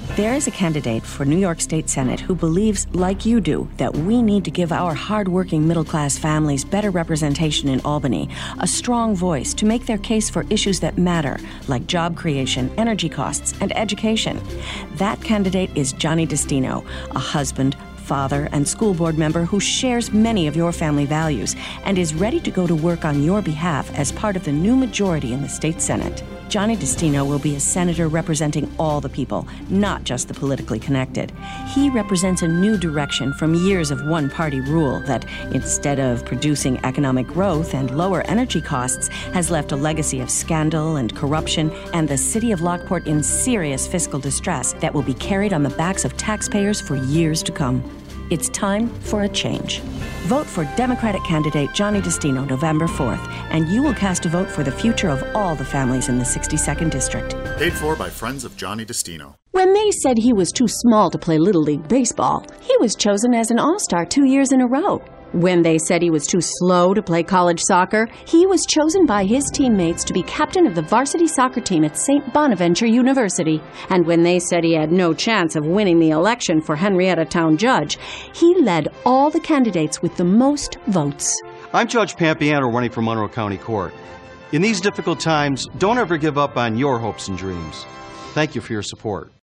There is a candidate for New York State Senate who believes, like you do, that we need to give our hardworking middle-class families better representation in Albany, a strong voice to make their case for issues that matter, like job creation, energy costs, and education. That candidate is Johnny Destino, a husband, father, and school board member who shares many of your family values and is ready to go to work on your behalf as part of the new majority in the state Senate. Johnny Destino will be a senator representing all the people, not just the politically connected. He represents a new direction from years of one-party rule that, instead of producing economic growth and lower energy costs, has left a legacy of scandal and corruption and the city of Lockport in serious fiscal distress that will be carried on the backs of taxpayers for years to come. It's time for a change. Vote for Democratic candidate Johnny Destino November 4th, and you will cast a vote for the future of all the families in the 62nd District. Paid for by Friends of Johnny Destino. When they said he was too small to play Little League Baseball, he was chosen as an All-Star 2 years in a row. When they said he was too slow to play college soccer, he was chosen by his teammates to be captain of the varsity soccer team at St. Bonaventure University. And when they said he had no chance of winning the election for Henrietta Town Judge, he led all the candidates with the most votes. I'm Judge Pampiano running for Monroe County Court. In these difficult times, don't ever give up on your hopes and dreams. Thank you for your support.